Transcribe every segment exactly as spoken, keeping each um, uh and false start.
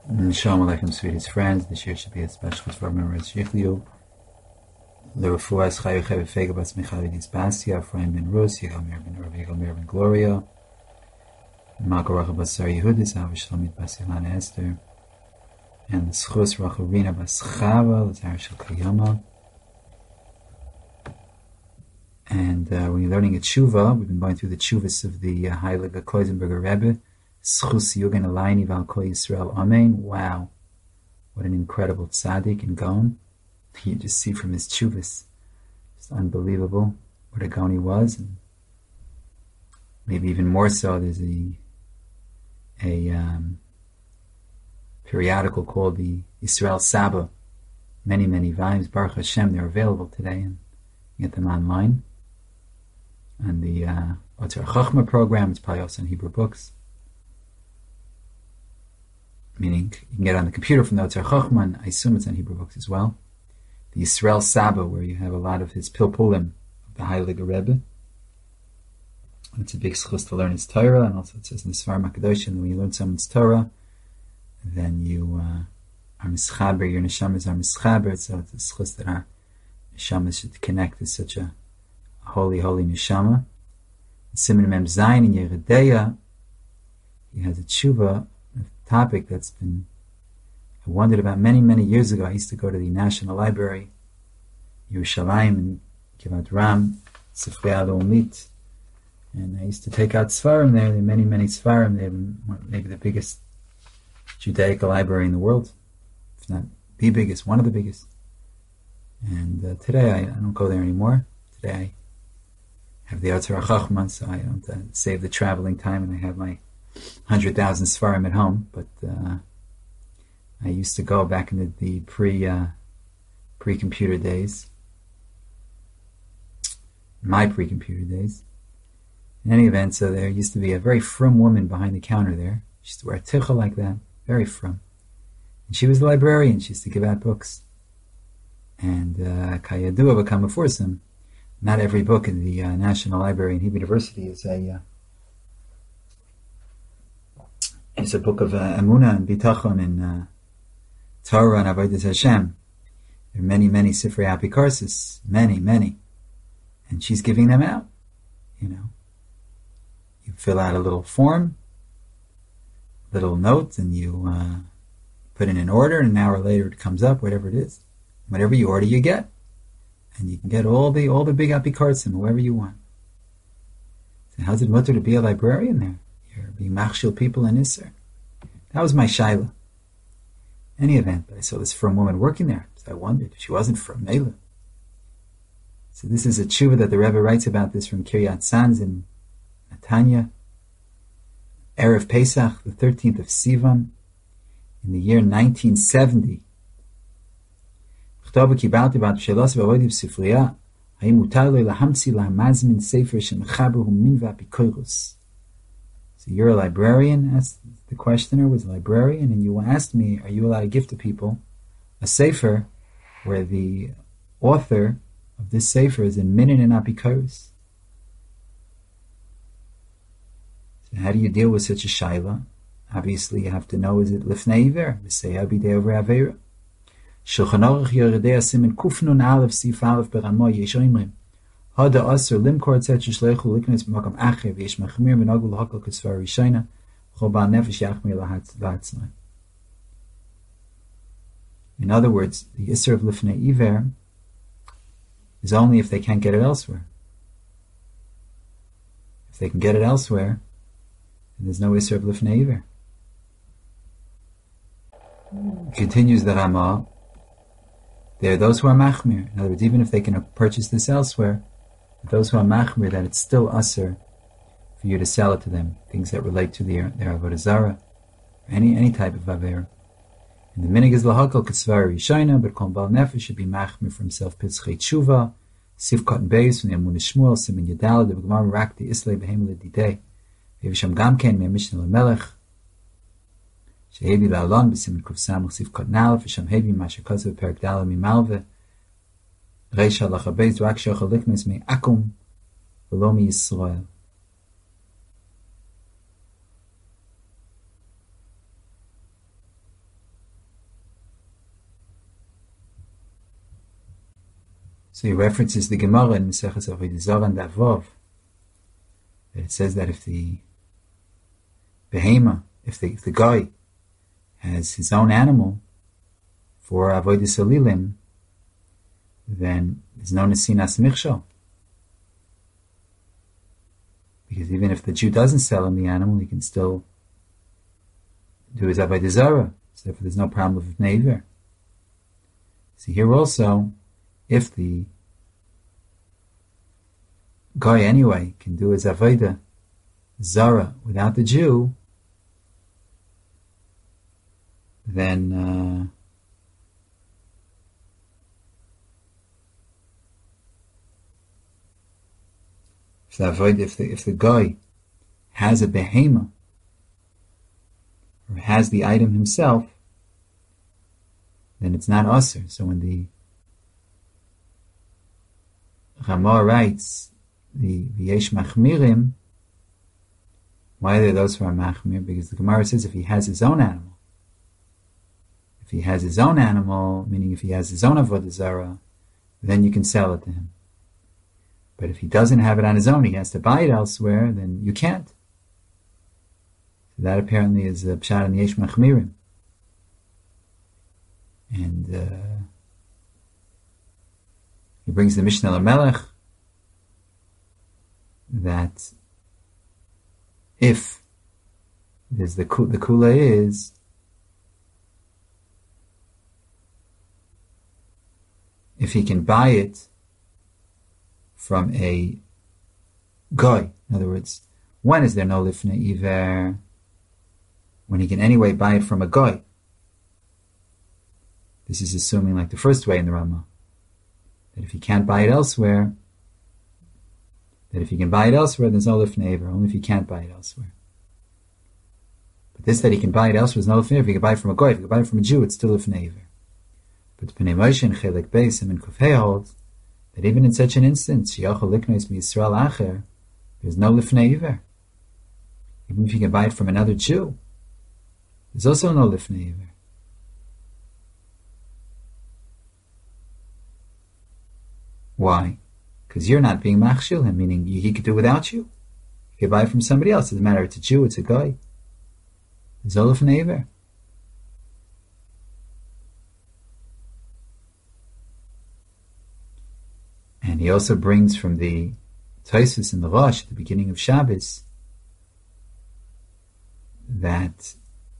Shalom Aleichem, sweetest friends. This year should be a special for Memories Yichliu. The Refuas Chayu Chev Fega Bas Michali Disbasia, Ephraim ben Rus, Yigal Mir ben Rav, Yigal Mir ben Gloria, Malka Rachel Basar Yehudis, Av Shlomit Bas Ilana Esther, and the Schus Rachel Rina Bas Chava, the Zara Shel Kayama. And uh, when you're learning a tshuva, we've been going through the tshuvas of the uh, Heilige Kloisenberger Rebbe, Schus Yugen Alayni Val Kol Yisrael Amen. Wow, what an incredible tzaddik and gaon. You just see from his tshuvas, it's unbelievable what a gaon he was, and maybe even more so. There's a a um, periodical called the Yisrael Saba. Many many volumes. Baruch Hashem, they're available today, and you get them online. And the uh, Otzar Chachma program, it's probably also in Hebrew books. Meaning, you can get it on the computer from the Otzar Chachma, and I assume it's on Hebrew books as well. The Yisrael Saba, where you have a lot of his pilpulim of the Heilige Rebbe. It's a big schus to learn his Torah, and also it says in the Sfarim HaKadosh, and when you learn someone's Torah, then you uh, are mischaber, your neshamas are mischaber, so it's a schus that our neshamas should connect to such a holy, holy neshama. Siman Mem Zayin in Yeredeya, he has a tshuva, a topic that's been I wondered about many, many years ago. I used to go to the National Library, Yerushalayim, and Kivat Ram, Sifrei HaLeumit, and I used to take out Sfarim there. There are many, many Sfarim. They have maybe the biggest Judaical library in the world, if not the biggest, one of the biggest. And uh, today I, I don't go there anymore. Today I have the Otzar Chachma, so I don't uh, save the traveling time, and I have my hundred thousand Sfarim at home. But uh, I used to go back in the, the pre uh, pre-computer days, my pre-computer days. In any event, so there used to be a very frum woman behind the counter there. She used to wear a tichel like that, very frum. And she was a librarian. She used to give out books. And Kayadua Bakam Aforsim, not every book in the uh, National Library in Hebrew University is a uh, is a book of uh, Emunah and Bitachon and uh, Torah and Avodas Hashem. There are many, many Sifrei Apikarsis, many, many. And she's giving them out, you know. You fill out a little form, little note, and you uh, put in an order, and an hour later it comes up, whatever it is. Whatever you order, you get. And you can get all the all the big Apikarsim, whoever you want. So how's it mutter to be a librarian there? You're being machshil people in Isser. That was my shaila. Any event, but I saw this frum woman working there, so I wondered if she wasn't from Mela. So this is a tshuva that the Rebbe writes about this from Kiryat Sanz in Netanya. Erev Pesach, the thirteenth of Sivan, in the year nineteen seventy. So you're a librarian, asked the questioner, was a librarian, and you asked me, are you allowed to give to people a sefer where the author of this sefer is in Minin and Apikoros? So how do you deal with such a shaila? Obviously you have to know, is it Lifnei Iver? V'sei Abidei over Avera? Shulchan Aruch Yeridei Asimin Kufnun Aleph Sif Aleph Beramo Yesh Oimrim Hada Aser Limkor Tzet Shlechu Liknes B'Makam Acher V'Yesh Mechmir V'Nagul L'Hakol K'Svar Rishayna Chobal Nefesh Yachmir L'Hatzmai. In other words, the Isser of Lifnei Iver is only if they can't get it elsewhere. If they can get it elsewhere, then there's no Isser of Lifnei Iver. Continues the Ramah. There are those who are machmir. In other words, even if they can purchase this elsewhere, those who are machmir, that it's still usher for you to sell it to them. Things that relate to their, their avodah zarah, any any type of avera. And the minig is lahakal k'tzvar yishayna, but kol bal nefesh should be machmir for himself. Pitzchei tshuva, sivkot and beis from the Amun Shmuel, simin yadal, the b'gemar rak the islay behem l'didei, v'yivsham gamken me'mishnah l'melech. Shehevi la'alon b'simin kuf samach sivkot nal, v'sham hevi mashakazav perak dala mimalve, reisha lachabez rak shochal likmes me akum, v'lo mi Yisrael. So he references the Gemara in Maseches Avodah Zarah and Avov, that it says that if the behema, if the, if the guy has his own animal for Avodah Salilim, then there's no Nesinas Michshol. Because even if the Jew doesn't sell him the animal, he can still do his Avodah Zarah. So therefore there's no problem with Neiver. See here also, if the guy anyway can do his Avodah Zarah without the Jew, then uh, if the avodah, if the if the guy has a behema or has the item himself, then it's not usher. So when the Ramah writes the V'yesh Machmirim, why are there those who are Machmir? Because the Gemara says if he has his own animal, if he has his own animal, meaning if he has his own Avodah Zarah, then you can sell it to him. But if he doesn't have it on his own, he has to buy it elsewhere, then you can't. So that apparently is a Pshat in the Yesh Machmirim. And uh, he brings the Mishnah LaMelech that if there's the the kula is if he can buy it from a guy, in other words, when is there no lifnei iver? When he can anyway buy it from a guy. This is assuming like the first way in the Ramah, that if he can't buy it elsewhere, that if he can buy it elsewhere, there's no lifnei iver, only if he can't buy it elsewhere. But this that he can buy it elsewhere is no lifnei iver. If he can buy it from a guy, if he can buy it from a Jew, it's still lifnei iver. But Pnei Moshe and Chelek Beis and Kufay holds that even in such an instance, Sheyachol Liknos Mi Yisrael Acher, there's no lifnei iver. Even if you can buy it from another Jew, there's also no lifnei iver. Why? Because you're not being machshil him, meaning he could do without you. You could buy it from somebody else. It doesn't matter, it's a Jew, it's a guy. There's no lifnei iver. And he also brings from the Taisus in the Rosh at the beginning of Shabbos that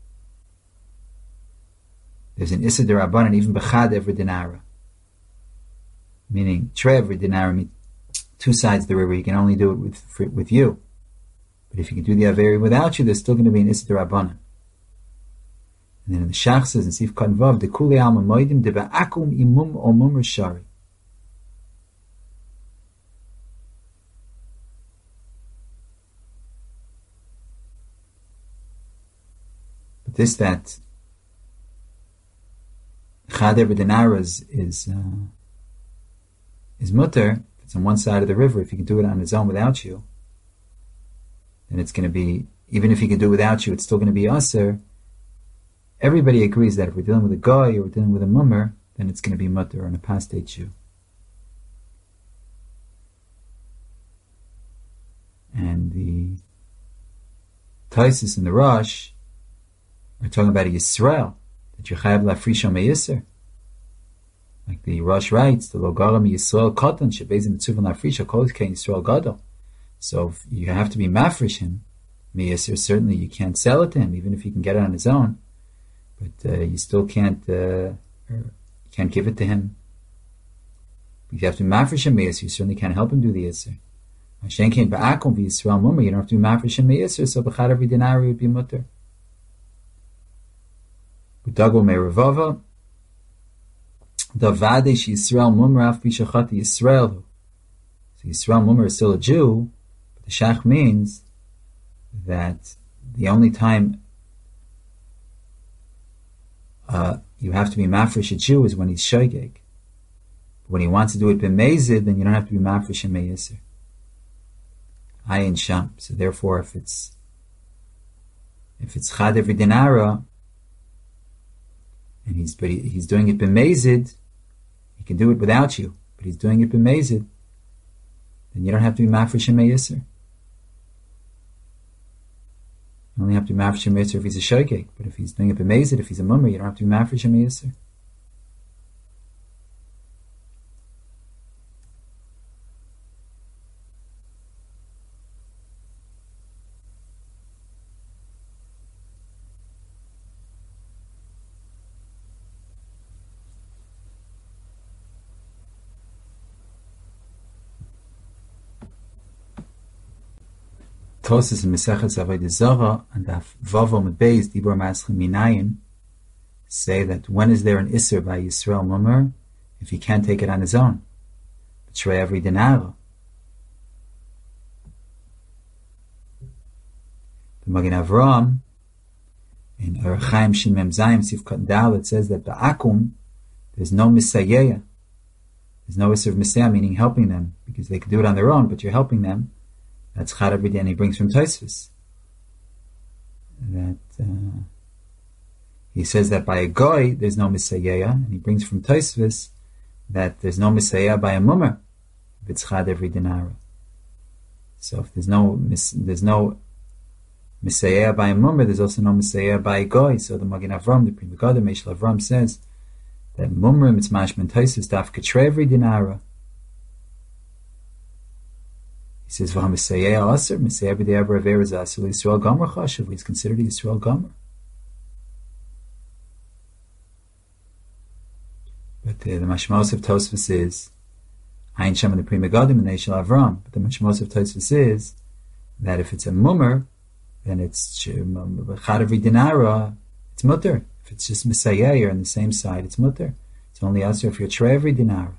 there's an Issa D'Rabbanan even b'chad every dinara, meaning tre every dinara, two sides of the river. You can only do it with for, with you, but if you can do the Averi without you, there's still going to be an Issa D'Rabbanan. And then in the Shach says in Sif Kan Vav, the Kuli Alma Moedim de Ba'akum Imum Omum Rishari. But this that Chader b'Dinara is is, uh, is mutter. If it's on one side of the river, if he can do it on his own without you, then it's going to be, even if he can do it without you, it's still going to be aser. Everybody agrees that if we're dealing with a guy or we're dealing with a mummer, then it's going to be mutter or an apostate Jew. And the Taisus and the Rosh are talking about a Yisrael, that you chayav lafrisha me'yisr. Like the Rosh writes, the Logara Yisrael Katan shebezim mitzuvan lafrisha kol kein Yisrael gadol. So if you have to be mafrish him me'yisr, certainly you can't sell it to him, even if he can get it on his own. But uh, you still can't uh, you can't give it to him. If you have to be mafrish him me'yisr, you certainly can't help him do the yisr. Hashem can't ba'akum v'Yisrael mummer. You don't have to be mafrish him me'yisr, so b'chad every dinari would be mutter. Dago me'revava davade she Yisrael mummer af b'shachat Yisrael. So Yisrael mummer is still a Jew, but the shach means that the only time uh, you have to be mafresh a Jew is when he's shogeg. When he wants to do it b'mezid, then you don't have to be mafresh and me'yisr. Ayin sham. So therefore, if it's if it's chad every dinara, and he's but he, he's doing it b'mezid, he can do it without you. but he's doing it b'mezid, then you don't have to be mafresh him yisr. You only have to be mafresh him yisr if he's a shogeg, but if he's doing it b'mezid, if he's a mummer, you don't have to be mafresh him yisr. Tosis in Mesechet Avodah Zarah and Vavo Mebeis Dibur Maschim Minayin say that when is there an Isser by Yisrael Mummer if he can't take it on his own? Betray every dinar. The Magen Avraham in Arachaim Shin Mem Zayim Sivkat Dal it says that Ba'akum there's no Misayeya. There's no Isser of Misayah, meaning helping them, because they could do it on their own, but you're helping them. That's Chad every day, and he brings from Tosfos that uh, he says that by a goy there's no Misayeya, and he brings from Tosfos that there's no Misayeya by a mummer if it's Chad every dinara. So if there's no mis- there's no Misayeya by a mummer, there's also no Misayeya by a goy. So the Magen Avram, the Pri Megadim, Meshel Avram says that mummer mitzmash ben Tosfos daf katre every dinara. He says, "V'ha Misayeya aser Misayeya b'dei Abra Avera Zasul Yisrael Gomer Chashuv." He's considered a Yisrael Gomer. But uh, the Mashmos of Tosfos is Ayin Shem and the Pri Megadim and Meshel Avram. But the Mashmos of Tosfos is that if it's a mummer, then it's Chad every dinara. It's mutter. If it's just Misayeya, you're on the same side. It's mutter. It's only aser if you're Trei every dinara.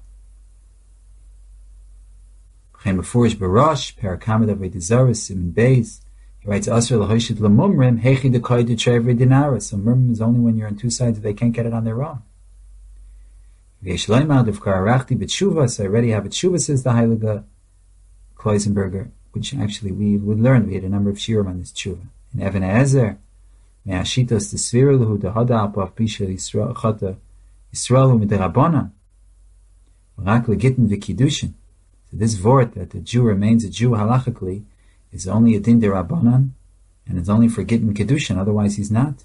Before Barash, Parakamid Avodah Zarah, Siman Beis, he writes Asr Lahoshit Lamumrim, Hechi Dekoy de Trevri Dinara. So mumrim is only when you're on two sides, they can't get it on their own. V'yeshloimad of Kararachti B'tshuva, so I already have a tshuva, says the Heilige Kloisenberger, which actually we would learn. We had a number of shiurim on this tshuva. In Even Ezer, Me'ashitos T'svira Lahu Dehada Apav Pisha Yisrael Chata Yisrael U'Miderabona Rak Legittin V'Kiddushin. So this vort that the Jew remains a Jew halachically is only a din derabanan, and it's only for gittin kedushin. Otherwise, he's not.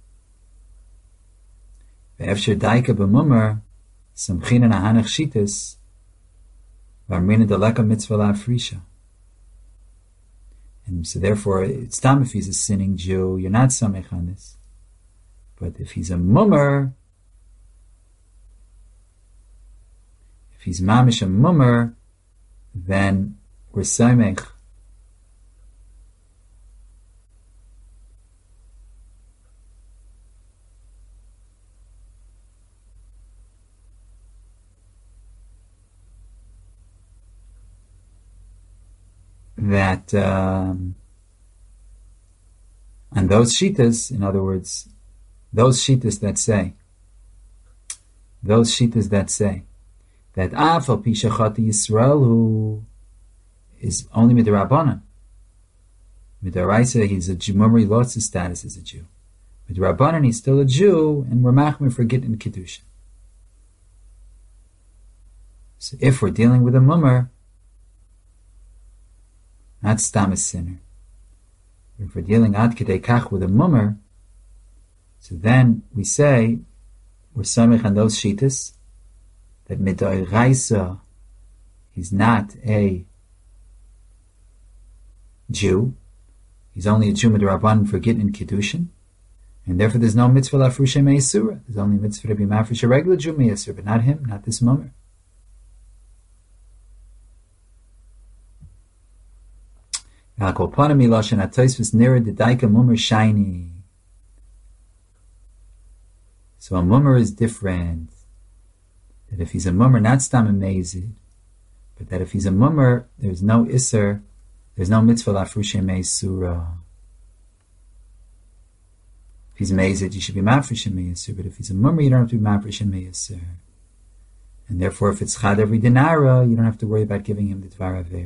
Ve'efsher daika b'mumar samchina nahanach shitas v'armina deleka mitzvah la'afrisha. And so therefore, it's time if he's a sinning Jew, you're not samech on this. But if he's a mummer, if he's mamish a mummer, then we're samech. That um, and those shitas, in other words, those shitas that say, those shitas that say that Afal Pishachat Yisrael who is only midrabanan. Midaraisa, he's a Jew. Remember, he lost his status as a Jew. Midrabanan, he's still a Jew, and we're machmir for gittin kedusha. So if we're dealing with a mummer, not stam a sinner. If we're dealing ad kedei kach with a mummer, so then we say we're samech on those shitas that midoraisa he's not a Jew. He's only a Jew midrabanan for gittin kedushin, and therefore there's no mitzvah lafrusha me'asura. There's only mitzvah to be mafresh a regular Jew me'asura, but not him, not this mummer. So a mummer is different. That if he's a mummer, not stam amazed, but that if he's a mummer, there's no isser, there's no mitzvah lafrusha me'asura. If he's amazed, you should be mafresh me'asura, but if he's a mummer, you don't have to be mafresh me'asura. And therefore, if it's chad every dinara, you don't have to worry about giving him the dvar avera.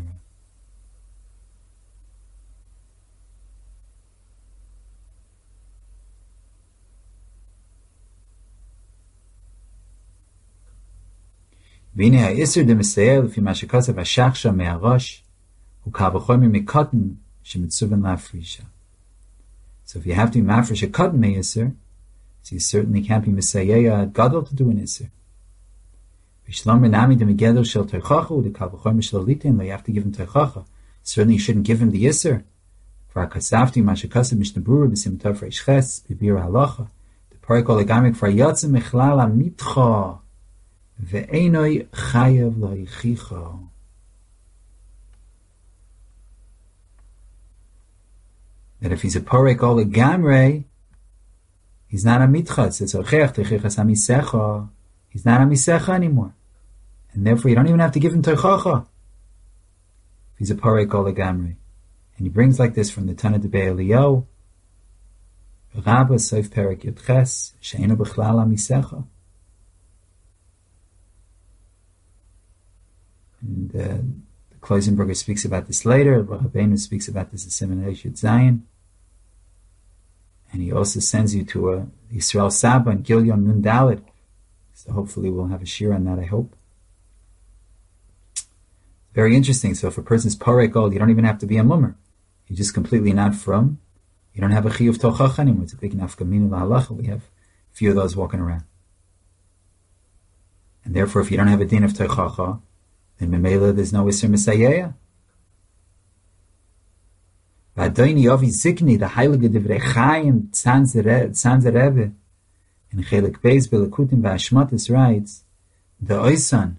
V'inei ha'isur de Mesayel lefi ma shekasav ha'shachsha me'arosh u'kal v'chomer me'katan shemitzuven la'afrisha. So if you have to be mafresh a katan me'isur, so you certainly can't be Mesayel at Gadol to do an isur. V'shlom renami de megedol shel teichacha u'kal v'chomer shel litin, you have to give him teichacha. Certainly you shouldn't give him the isur. For ha'kasavti ma shekasav mishnabura b'sim tov reish ches b'bir halacha. The parikol legamik for yatzim mechlal ha'mitcha ve'enoi chayav lo'ichicha. That if he's a porek all legamre, he's not a mitcha. It says ochech techichas hamisecha. He's not a misecha anymore, and therefore you don't even have to give him teichacha. If he's a porek all legamre, and he brings like this from the Tana de Be'eliyahu, Rabba Soif Perek Yudches She'enu B'chlal HaMisecha. And uh, the Kloisenberger speaks about this later. Rabbeinu speaks about this in Siman Yud Zayin, and he also sends you to a Yisrael Saba and Gilyon Nun Dalet. So hopefully we'll have a shir on that. I hope. Very interesting. So if a person's parek old, you don't even have to be a mummer. You're just completely not from. You don't have a chiyuv tochach anymore. It's a big nafkamina lahalacha. We have a few of those walking around. And therefore, if you don't have a din of tochacha, then memela there's no iser misayeya. V'adoini yovi zikni, the heilige divrei chayim tzanzer Rebbe, in chelik beis belekutim v'ashmatis writes, the oisan,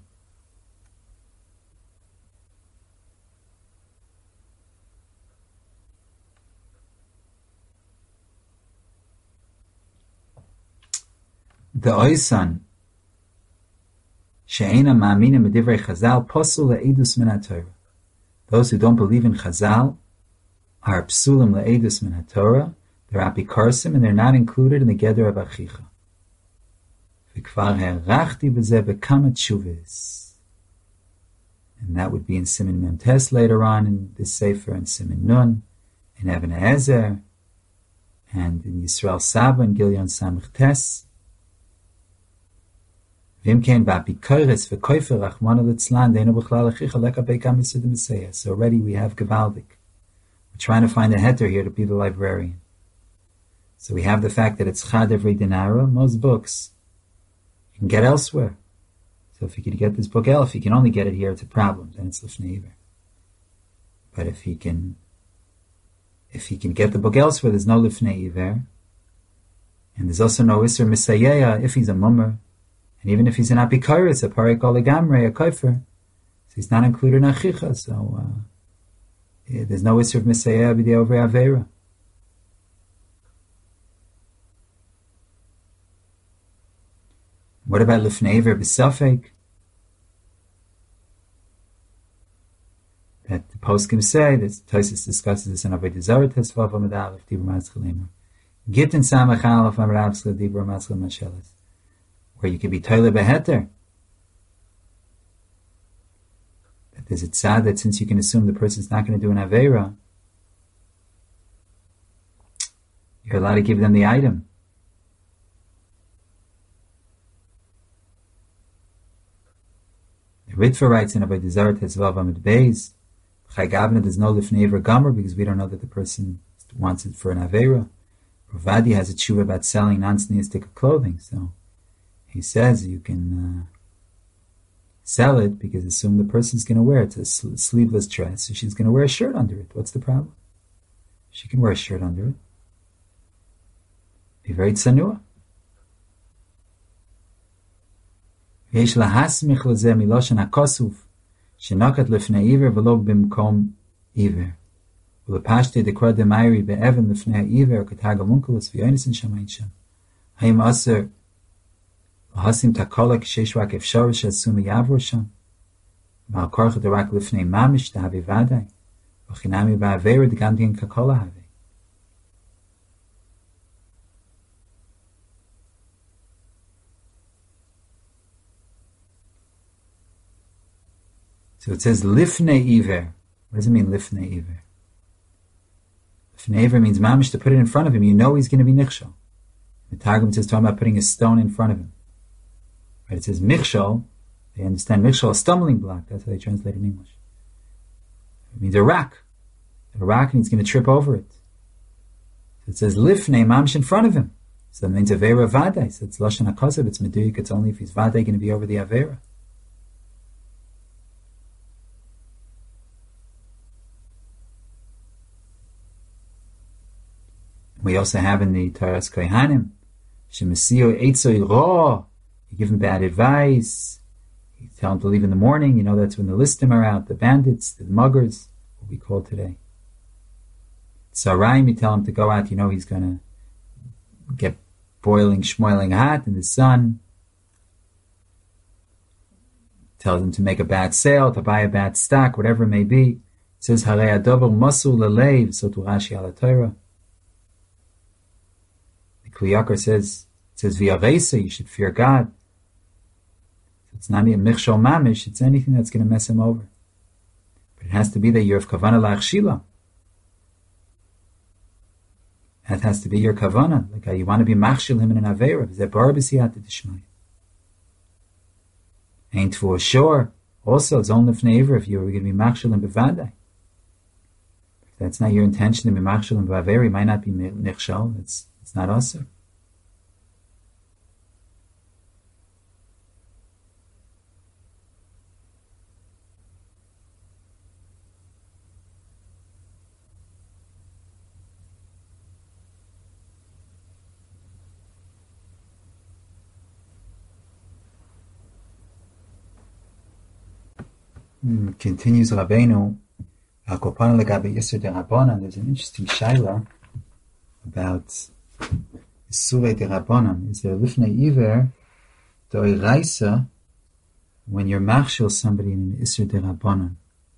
the oisan, she'ena ma'aminim b'divrei Chazal, posul le'edus min haTorah. Those who don't believe in Chazal are psulim le'edus min haTorah. They're apikarsim, and they're not included in the geder of achicha. V'kvar herachti b'zeh b'kama tshuvis. And that would be in Siman Mem Tes later on in this sefer, and Siman Nun, in Even Ezer, and in Yisrael Saba and Gilyon Samich Tes. So already we have Gavaldik. We're trying to find a heter here to be the librarian. So we have the fact that it's Chad every dinara, most books you can get elsewhere. So if you could get this book el, if you can only get it here, it's a problem. Then it's Lifnei Iver. But if he can, if he can get the book elsewhere, there's no Lifnei Iver, and there's also no Isser Misayeya if he's a mummer. And even if he's an apikaris, a parek oligamre, a kofer, so he's not included in achicha, so uh, yeah, there's no issue of misayah b'dei over avera. What about lifnei iver b'safek? That the poskim say, that Tosfos discusses this in Avodah Zarah Tesvav Amud Aleph Dibur Matzchalim. Gittin samach alef amrav zle Dibur Matzchalim Mashelis. Where you can be toilet beheter. That there's a tzad that since you can assume the person's not going to do an aveira, you're allowed to give them the item. The Ritva writes in Avodah Zarah Tesvav Amud Beis, Chai Gavna, there's no lifnei iver gomer because we don't know that the person wants it for an aveira. Ravadi has a tshuva about selling non-sneistic clothing, so he says you can uh, sell it because assume the person's going to wear it. It's a sl- sleeveless dress, so she's going to wear a shirt under it. What's the problem? She can wear a shirt under it. Be very tsanua. V'yesh lahasmich lezeh miloshen hakosuf shenakat lefnei iver v'lo b'mkom iver v'lepashte dekra demayri be'evan lefnei iver k'tag amunkulus v'yonis shamayit shem hayim aser Hasim takolak sheishrak efshar shasum yavur sham. Mal korach derak lifnei mamish tahavi vaday. V'chinami ba'avera degantin kakola havi. So it says lifnei iver. What does it mean lifnei iver? Lifnei iver means mamish to put it in front of him. You know he's going to be nichshel. The Targum says talking about putting a stone in front of him. Right, it says michshol, They understand Michshol, a stumbling block. That's how they translate it in English. It means a rock. A rock, and he's going to trip over it. So it says Lifnei Mamsh in front of him. So that means Avera Vadai. So it's Lashon HaKosav, it's Meduyik, it's only if he's Vadai going to be over the Avera. We also have in the Taras Kohanim, Shemesio Eitzoi Ro, you give him bad advice, you tell him to leave in the morning, you know that's when the listim are out, the bandits, the muggers, what we call today. Saraim, you tell him to go out, you know he's going to get boiling, schmoiling hot in the sun. Tells him to make a bad sale, to buy a bad stock, whatever it may be. It says, Harei adober masul lelev, so to Rashi ala Torah. The Kli Yakar says, it says, V'yavesa, you should fear God. It's not a michshol mamish, it's anything that's going to mess him over. But it has to be that you're of kavana la'achshila. That has to be your kavana. Like uh, you want to be machshil him in an avera. Zebar b'siyata d'shmaya. Ain't for sure. Also, it's only if you were going to be machshil him b'vadai. If that's not your intention to be machshil him b'avera, it might not be nichshal. It's it's not also. Continues Rabbeinu, Akopana legabe Yisur de Rabbanan. There's an interesting shaila about Isurei de Rabbanan. Is there lifnei iver doiraisa when you're machshel somebody in an Isur de Rabbanan?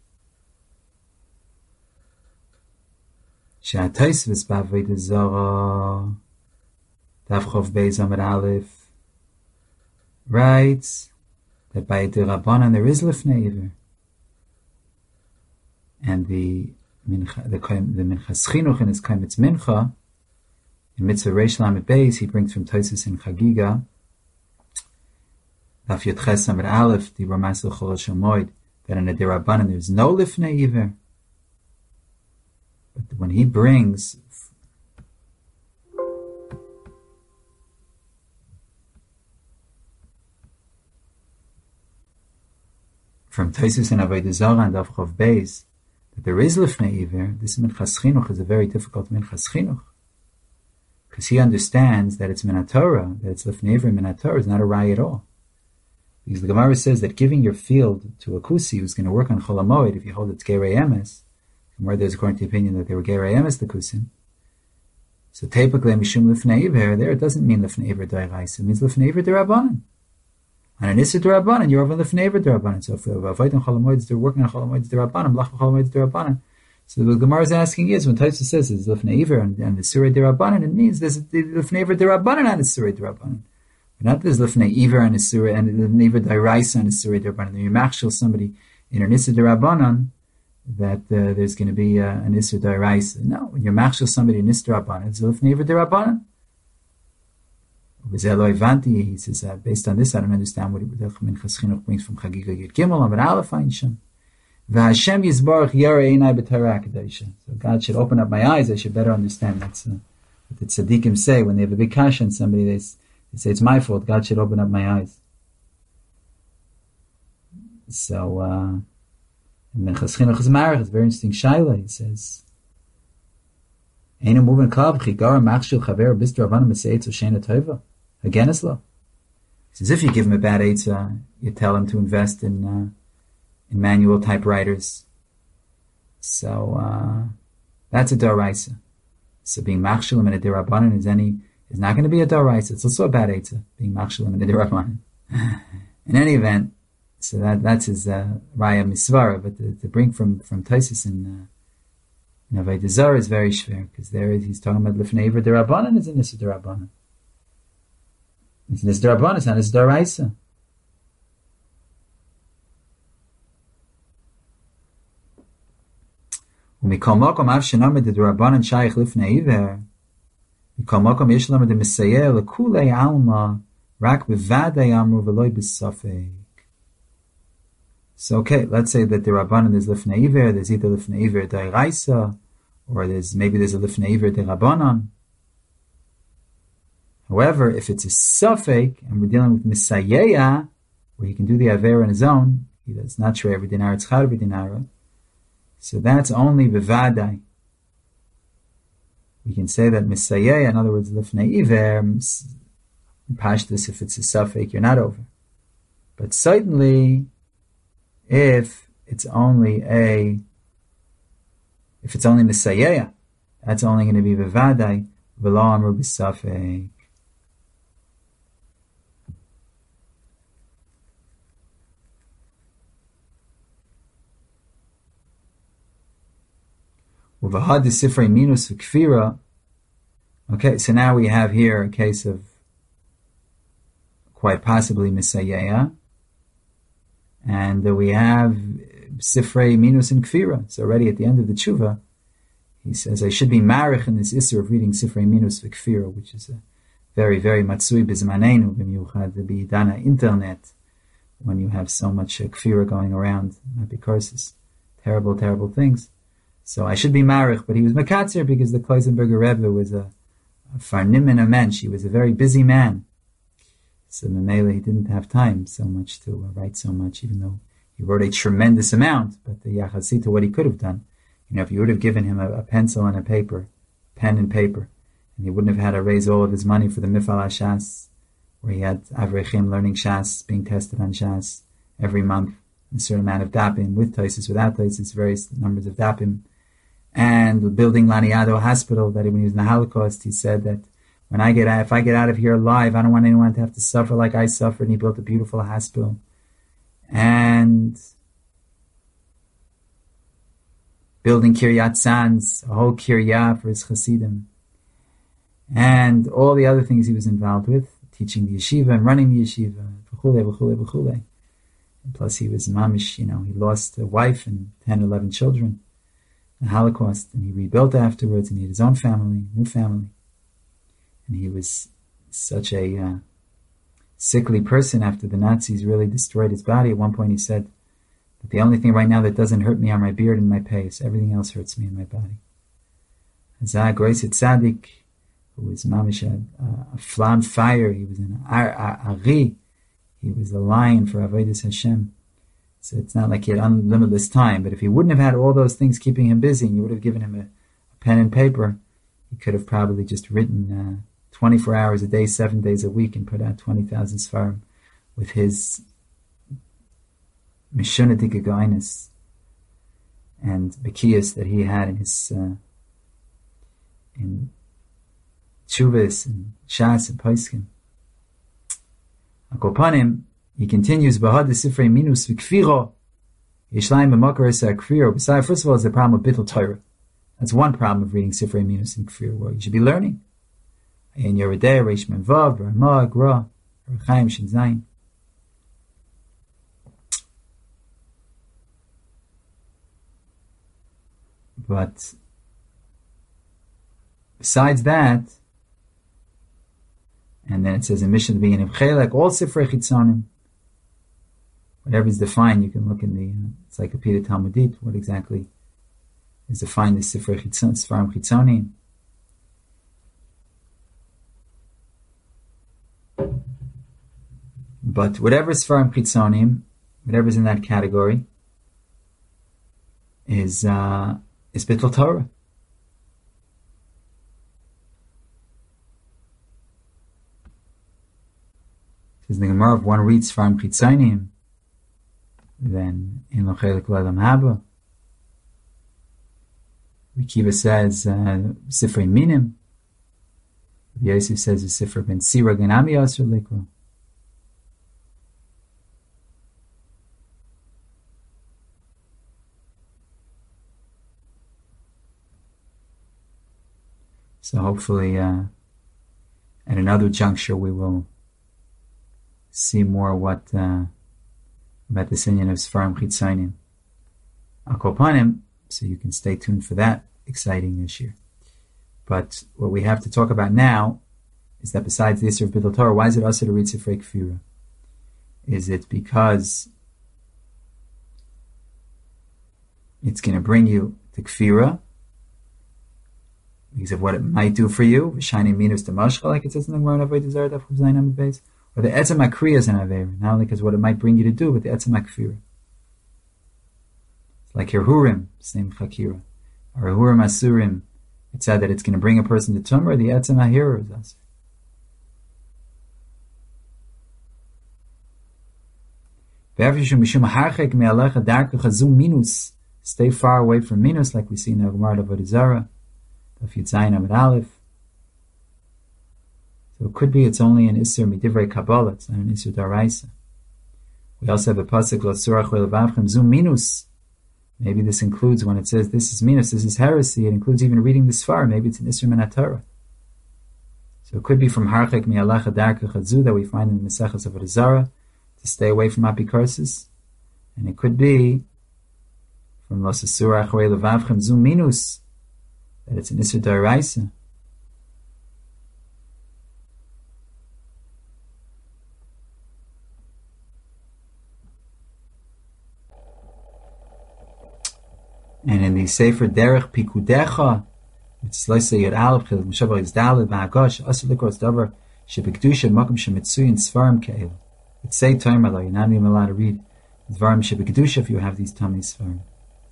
She'ataisvis b'avodah zara Daf Chov Beis Amud Aleph writes that by de Rabbanan there is lifnei iver. And the mincha, the, the Minchas Chinuch in his Kaimitz Mincha, in Mitzvah Reish Lamed Beis, he brings from Tosfos in Chagiga, Daf Yud Ches Amud Aleph, the Ramasel Chol Shamoid, that in a Derabanan there's no lifnei iver. But when he brings from Tosfos in Avodah Zarah and Daf Chov Beis, that there is lifnei iver, this Minchas Chinuch is a very difficult Minchas Chinuch. Because he understands that it's Minat Torah, that it's lifnei iver, Minat Torah is not a raya at all. Because the Gemara says that giving your field to a Kusi who's going to work on Chol HaMoed, if you hold it's Gerei Emes, and where there's according to the opinion that they were Gerei Emes, the Kusim. So typically, Mishum lifnei iver, there it doesn't mean lifnei iver d'oraisa, it means lifnei iver d'Rabbanan. On an Isser d'Rabbanan, you're over lifnei iver d'Rabbanan. So if Avoid on Chol HaMoed, they're working on Chol HaMoed d'Rabbanan, Mlach Chol HaMoed d'Rabbanan. So the Gemara is asking is, when Tosfos says it's lifnei iver and, and the Surei d'Rabbanan, it means there's lifnei iver d'Rabbanan and the Surei d'Rabbanan. But not there's lifnei iver and the Surei and lifnei iver d'Oraisa and the Surei d'Rabbanan. Then you machshel somebody in an Isser d'Rabbanan that uh, there's going to be uh, an Isser d'Oraisa. No, when you machshel somebody in Isser d'Rabbanan, it's lifnei iver d'Rabbanan. He says, uh, based on this, I don't understand what Minchas Chinuch brings from Chagiga Yud Gimel, Amud Aleph Einsham. V'Hashem Yisbarach Yarei Einai B'Torah Kedosha. So God should open up my eyes, I should better understand. That's uh, what the tzaddikim say when they have a big kasha on somebody, they, they say, it's my fault, God should open up my eyes. So, uh, Minchas Chinuch is married, it's a very interesting shaila. He says, Einu moving klab, Chigara Machshil Chaver B'Stra Avana Meseitz Oshena Tova. Again, it's low. He says, if you give him a bad eitzah, you tell him to invest in uh, in manual typewriters. So uh, that's a doraisa. So being machshalim in a derabanan is any is not going to be a doraisa. It's also a bad eitzah, being machshalim in a derabanan. In any event, so that that's his uh, raya misvara. But to, to bring from from Tosfos in uh, Avodah Zarah is very shver, because there is, he's talking about lifnei iver derabanan is an issa derabanan. It's an issa derabanan, it's not issa doraisa. ומכל מקום אף שנאמר דרבנן שייך לפני עיוור, מכל מקום יש לנו דמסייע לכולי עלמא רק בוודאי אמרו ולא בספק. So okay, let's say that the Rabbanan is Lifnei Iver, there's either Lifnei Iver D'Oraisa, or there's maybe there's a Lifnei Iver D'Rabbanan. However, if it's a Safek, and we're dealing with Misayeya, where he can do the Aver on his own, he does not share every dinar, it's Char b'dinara, so that's only Bevadai. We can say that Misayeya, in other words, Lifnei Iver, Pashtus, if it's a Safek, you're not over. But certainly, if it's only a, if it's only Misayeya, that's only going to be Bevadai, V'lo amru b'safek. Uvahad sifrei minus v'kfira. Okay, so now we have here a case of quite possibly Misayeya, and uh, we have sifrei minus and kfira. So already at the end of the tshuva, he says, I should be marich in this issur of reading sifrei minus v'kfira, which is a very, very matsui b'zmanenu, b'miyuchad b'idana internet, when you have so much uh, kfira going around, epicursis, terrible, terrible things. So I should be marich, but he was makatzer because the Kloisenberger Rebbe was a, a farnimin a mensch. He was a very busy man. So Memele, he didn't have time so much to uh, write so much, even though he wrote a tremendous amount. But the yachasita, what he could have done, you know, if you would have given him a, a pencil and a paper, pen and paper, and he wouldn't have had to raise all of his money for the Mifal HaShas, where he had Avrechim learning Shas, being tested on Shas every month, a certain amount of dapim, with Taisis, without Taisis, various numbers of dapim. And building Laniado Hospital, that when he was in the Holocaust, he said that when I get out, if I get out of here alive, I don't want anyone to have to suffer like I suffered. And he built a beautiful hospital. And building Kiryat Sanz, a whole Kiryah for his Hasidim. And all the other things he was involved with, teaching the yeshiva and running the yeshiva, v'chule, v'chule, v'chule. And plus he was mamish, you know, he lost a wife and ten, eleven children. The Holocaust, and he rebuilt afterwards, and he had his own family, new family. And he was such a uh, sickly person after the Nazis really destroyed his body. At one point he said, but the only thing right now that doesn't hurt me are my beard and my payas. Everything else hurts me in my body. Hazah Groiset Tzaddik, who was mamish a, a flam fire, he was an Ari, he was a lion for Avodas Hashem. So it's not like he had unlimitless time, but if he wouldn't have had all those things keeping him busy, and you would have given him a, a pen and paper, he could have probably just written uh, twenty-four hours a day, seven days a week, and put out twenty thousand svarim with his mishunatik gainis and bekiyas that he had in his uh, in chuvas and shas and paiskim. Akopanim. He continues, Bahad the Sifrei Minus Vikfiro, Yishlayim B'Makar Esa Kfiro. Besides, first of all, is the problem of Bittul Torah. That's one problem of reading Sifrei Minus and Kfiro, where you should be learning. In Yeridei, Reish Men Vav, Ramah, Gra, Rechaim, Shin Zayin. But besides that, and then it says in Mishnah, the beginning of Chelek, all Sifrei Chitzonim, whatever is defined, you can look in the uh, Encyclopedia Talmudit, what exactly is defined as Sifrei Chitzon, Sfarim Chitzonim. But whatever is Sfarim Chitzonim, whatever is in that category, is uh, is Bittul Torah. Because in the Gemara, if one reads Sfarim Chitzonim, then in Lochelik L'Adam Haba, Rikiva says uh, Sifrei Minim. Yosef says the Sifrei Ben Sira Ganami Yasser Likra. So hopefully uh, at another juncture we will see more what uh, about the Sinyan of Sfarim Chitzonim. Akopanim, so you can stay tuned for that exciting issue. But what we have to talk about now is that besides the issue of Bittul Torah, why is it also to read Sifrei Kfira? Is it because it's going to bring you to kfira because of what it might do for you. Shining minus to mashcha, like it says in the Gemara Avodah Zarah Daf Zayin Amud Beis, or the etzem akriya is an aver, not only because what it might bring you to do, but the etzem akfira. It's like Hirhurim, same chakira, or Hirhurim asurim. It said that it's going to bring a person to tumor. The etzem ahira is us. Stay far away from minus, like we see in the Gemara Avodah Zarah. So it could be it's only an Isser Midivrei Kabbalah, it's not an Isser Daraisa. We also have a pasuk Lo Surach Ve'Levavchem Zum Minus. Maybe this includes when it says this is minus, this is heresy. It includes even reading the Sfar. Maybe it's an Isser Min HaTorah. So it could be from Harchek Mi'alecha Darka Chadzu that we find in the Mesechus of Avodah Zarah to stay away from apikarsis, and it could be from Lo Surach Ve'Levavchem Zum Minus that it's an Isser Daraisa. And in the Sefer Derech Pikudecha, it's Loisa Yod Aleph, Chilek Meshavar Yiz Daled, V'Hagash, Asur Likros Davar, Shebekdusha, Mokum Shemitzuyin, Sfarim Ke'el. It's say time, although you're not even allowed to read Dvarim Shebekdusha if you have these tummy Sfarim.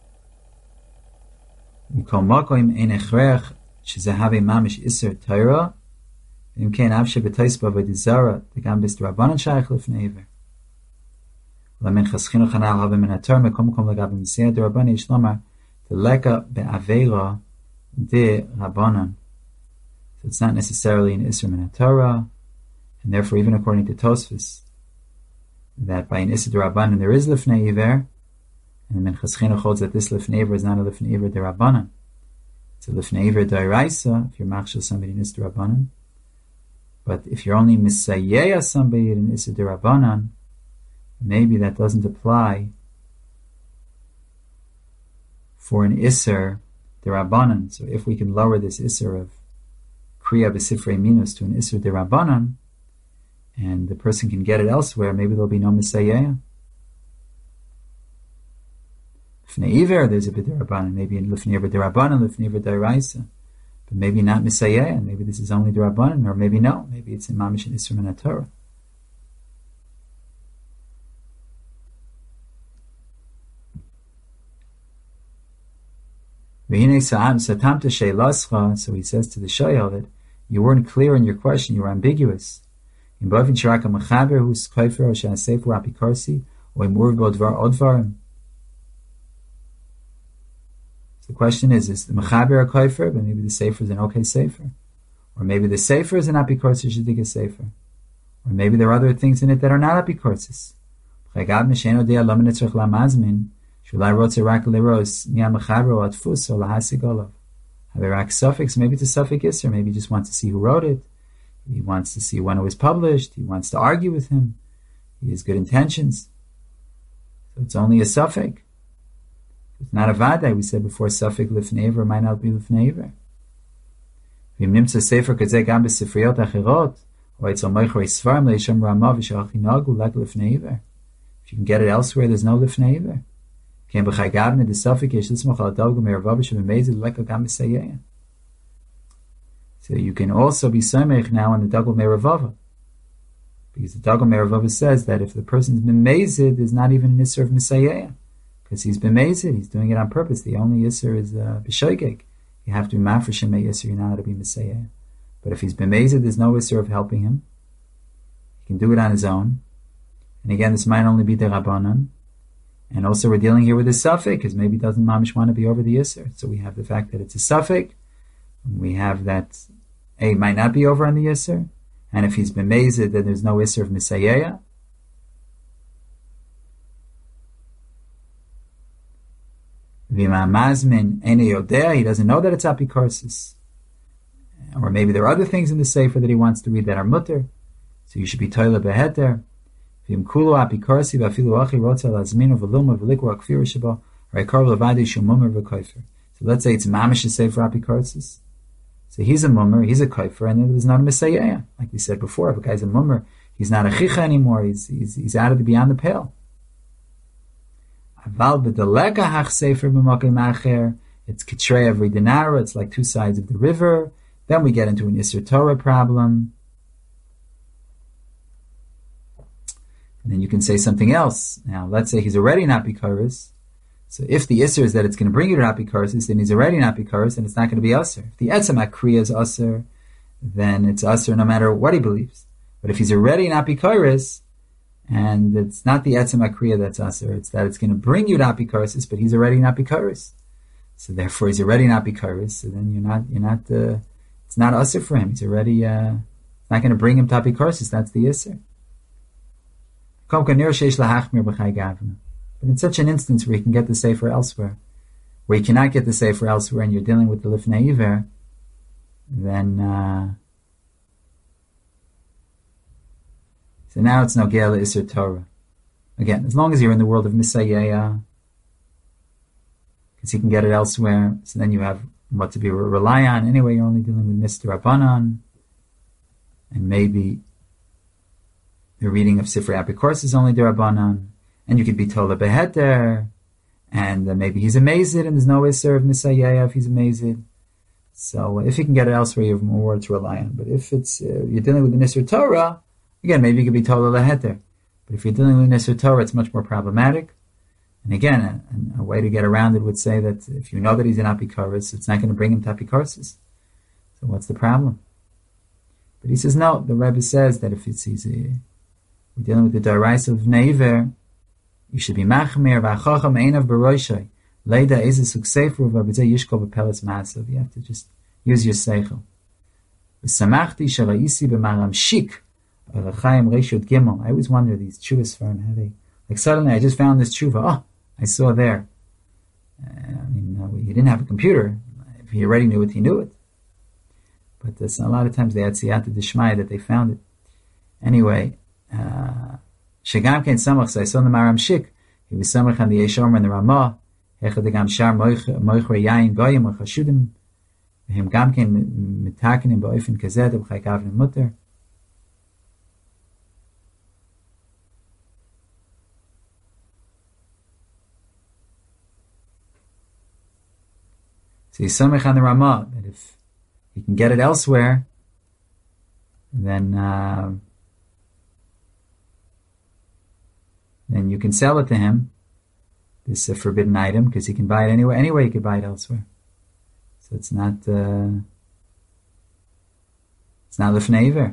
We call Mokoim Ein Echrech, Shezehave Mamish Isser Torah, Im Kein Av Shebetois B'Avodah Zarah, Tegam Bis D'Rabbanan Shaykh Lifnei Iver. Lamin Chaschinu Chanal Havim Min HaTorah, Mekom Mekom Legabim Nisiyah D'Rabbanan Yesh Lomar, the leka be'avera de rabbanan. So it's not necessarily an Isser Min HaTorah, and therefore even according to Tosfos, that by an Isser de Rabbanan there is Lifnei Iver, and the Minchas Chinuch holds that this Lifnei Iver is not a Lifnei Iver de Rabbanan. It's a Lifnei Iver d'Oraisa, if you're machshel somebody in Isser de Rabbanan. But if you're only misayeya somebody in Isser de Rabbanan, maybe that doesn't apply for an Isser de Rabbanan. So if we can lower this Isser of Kriya B'Sifrei Minus to an Isser de Rabbanan, and the person can get it elsewhere, maybe there'll be no Misayeya. Lifnei Iver, there's a bit de Rabbanan, maybe in Lifnei Iver de Rabbanan, Lifnei Iver de Raisa, but maybe not Misayeya, maybe this is only de Rabbanan, or maybe no, maybe it's in Mamish and Isser Min HaTorah. So he says to the Shayal that you weren't clear in your question, you were ambiguous. So the question is, is the Mechaber a Kaifer, but maybe the Sefer is an okay Sefer? Or maybe the Sefer is an Apikorsis Shadik Sefer? Or maybe there are other things in it that are not Apikorsis. Suffix, maybe it's a suffix, or maybe he just wants to see who wrote it. He wants to see when it was published. He wants to argue with him. He has good intentions. So it's only a suffix. It's not a vadai. We said before, suffix lifnei iver might not be lifnei iver. If you can get it elsewhere, there's no lifnei iver. So you can also be samech now on the Dagul Meravava, because the Dagul Meravava says that if the person's been mazid, there's not even an Isser of Misayeh, because he's been mazid, he's doing it on purpose. The only Isser is uh, b'shoigeg. You have to be mafreshim a Isser, you're not to be Misayeh. But if he's been mazid, there's no Isser of helping him. He can do it on his own. And again, this might only be the Rabbanan. And also we're dealing here with a suffix, because maybe doesn't Mamish want to be over the Isser. So we have the fact that it's a suffix. We have that A might not be over on the Isser. And if he's been mazed, then there's no Isser of Misayeya. V'ma mazmin ene yodea, he doesn't know that it's apikorsis. Or maybe there are other things in the Sefer that he wants to read that are mutter. So you should be toile beheter. So let's say it's mamish to say for apikorsis. So he's a mummer, he's a kaifer, and there's not a messiah. Like we said before, if a guy's a mummer, he's not a chicha anymore, he's, he's, he's out of the beyond the pale. Aval b'deleka hach sefer b'makom acher. It's kitrei every dinara. It's like two sides of the river. Then we get into an Isser Torah problem. And then you can say something else. Now, let's say he's already not bikaris. So if the Isser is that it's going to bring you to not bikaris, then he's already not bikaris, and it's not going to be Asr. If the Etzem HaKriya is Asr, then it's Asr no matter what he believes. But if he's already not bikaris, and it's not the Etzem HaKriya that's Asr, it's that it's going to bring you to not bikaris, but he's already not bikaris. So therefore he's already not bikaris, so then you're not, you're not, uh, it's not Asr for him. He's already, uh, it's not going to bring him to bikaris, that's the Isser. But in such an instance where you can get the Sefer elsewhere, where you cannot get the Sefer elsewhere and you're dealing with the Lifnei Iver, then, uh, so now it's Nogea Isser Torah. Again, as long as you're in the world of Misayeya, because you can get it elsewhere, so then you have what to be rely on. Anyway, you're only dealing with Mister Rabbanan, and maybe the reading of Sifrei Apikors is only Derabanan, and you could be told a beheter, and uh, maybe he's a mazid, and there's no Isser of Misayeya if he's a mazid. So uh, if you can get it elsewhere, you have more to rely on. But if it's uh, you're dealing with the Isser Torah, again, maybe you could be told a beheter. But if you're dealing with Isser Torah, it's much more problematic. And again, a, a way to get around it would say that if you know that he's an Apikoros, it's not going to bring him to Apikoros. So what's the problem? But he says no. The Rebbe says that if it's easy, we're dealing with the Daraisa of Neiver, you should be machmir v'achacham einav b'roishay leida eze suksefru v'abizeh yishkol b'peles ma'asav. You have to just use your seichel. V'samachti sharaisi b'maram shik v'chayim reishut gimel. I always wonder these tshuvas farm how they like suddenly I just found this tshuva. Oh, I saw there. Uh, I mean, uh, he didn't have a computer. If he already knew it, he knew it. But there's a lot of times they had siyata d'shmaya that they found it. Anyway. Shegam Ken Samach, so I saw the Maram Shik. He was Samach on the Yeshomer and the Ramah. Hechad the Gam Shar Moich Yayin Goyim or Chashudim. Him Gam Ken Mitakenim Ba'ofen Kazed of Chaykav Mutter. So he's Samach on the Ramah that if he can get it elsewhere, then. Uh, then you can sell it to him, this uh, forbidden item, because he can buy it anywhere. Anyway, he could buy it elsewhere. So it's not, uh, it's not Lifnei Iver.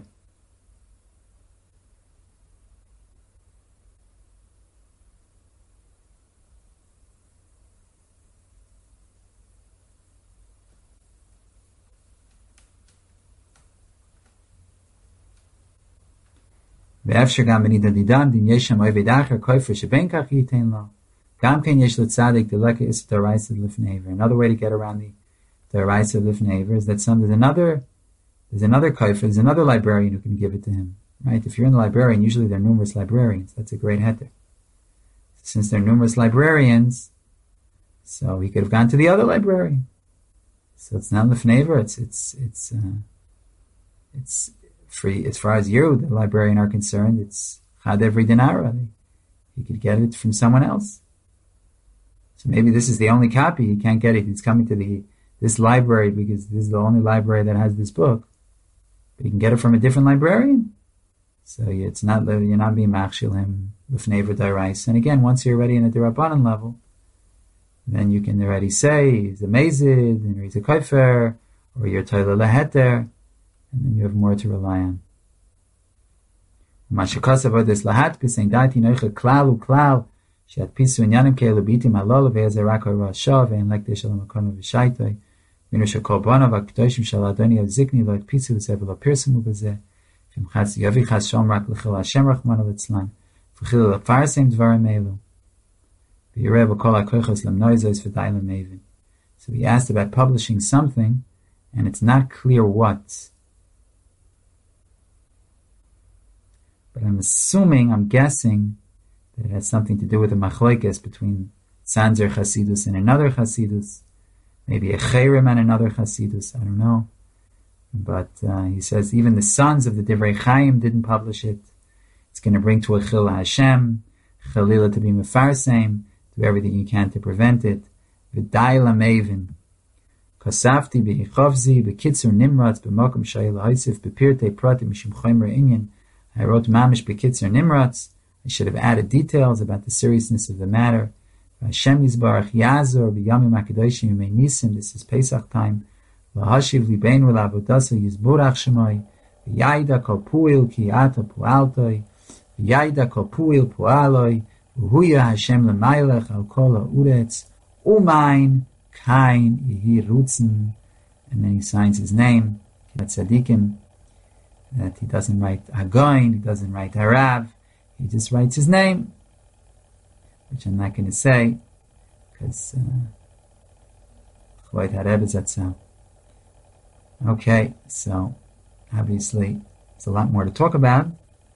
ואפשר גם בנידדידן דין יש שם עובד אחר כופר שבין כך ייתן לו. גם כן יש לצדיק דלקה איסר דרייסה לפני עבר. Another way to get around the דרייסה לפני עבר is that some, there's another, there's another kofar, there's another librarian who can give it to him. Right? If you're in the librarian, usually there are numerous librarians. That's a great heter. Since there are numerous librarians, so he could have gone to the other librarian. So it's not lifnei iver, it's, it's, it's, uh, it's, free, as far as you, the librarian, are concerned, it's chad every dinara. He could get it from someone else. So maybe this is the only copy. He can't get it. He's coming to the this library because this is the only library that has this book. But he can get it from a different librarian. So it's not, you're not being machshil him l'fnei v'dairais. And again, once you're already in a derabanan level, then you can already say he's a mazid, or he's a kaifer, or you're toila leheter, and then you have more to rely on. Mashakasav odes lahatpis ein dati noicha klal uklal she'atpisu inyanim ke'elu bitim halol ve'ezerak ha'rashav ve'en lekdei shalom hakono v'shaitoi v'inu shekol bonav ha'kdoshim shal adoni avzikni lo atpisu v'sev lo pirsamu b'zeh v'im chatz yovi chatz shalom rak l'chil Hashem rachman al-etzlan v'chil l'farsim dvarim elu v'yireh v'kol ha'koichos lemnoizos v'day lemevin. So he asked about publishing something, and it's not clear what. But I'm assuming, I'm guessing, that it has something to do with the machlokes between Tzanzer Chasidus and another Chasidus, maybe a Cherem and another Chasidus, I don't know. But uh, he says even the sons of the Divrei Chaim didn't publish it. It's going to bring to a Chil Hashem, Chalila to be Mefarsem, do everything you can to prevent it. V'dayla mevin. Kasafti b'hichavzi b'kitzur nimratz b'mokum shayla haisif b'pirtei pratim mishum chomer inyan. I wrote mamish b'kitzur nimratz. I should have added details about the seriousness of the matter. Hashem Yisbarach Yazor b'yamim hakadoshim yimei nisim. This is Pesach time. V'hashiv libeinu l'avodaso Yisborach Shemai. V'yayda kol puil ki ata pualtoi. V'yayda kol puil pualoi. V'huya Hashem l'maylech al kol ha'uretz. Umain kain yehi rutzen. And then he signs his name. That tzaddikim. That he doesn't write Hagoin. He doesn't write Harav. He just writes his name, which I'm not going to say, because Chvoid Hareb is that so. Okay, so obviously there's a lot more to talk about.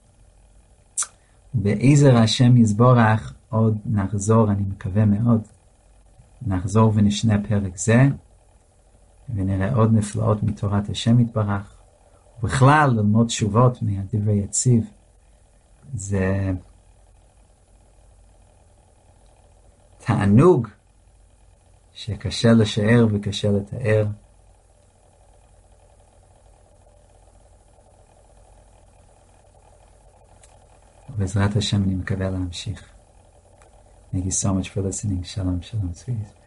Be'ezer Hashem Yisborach od nachzor, אני מקווה מאוד, נחזור ונשנה פרק זה, ונראה עוד נפלאות מתורת השם יתברך, ובכלל ללמוד תשובות מהדברי יציב. זה תענוג שקשה לשער וקשה לתאר. ובעזרת השם אני מקווה להמשיך. Thank you so much for listening. Shalom, shalom, sweeties.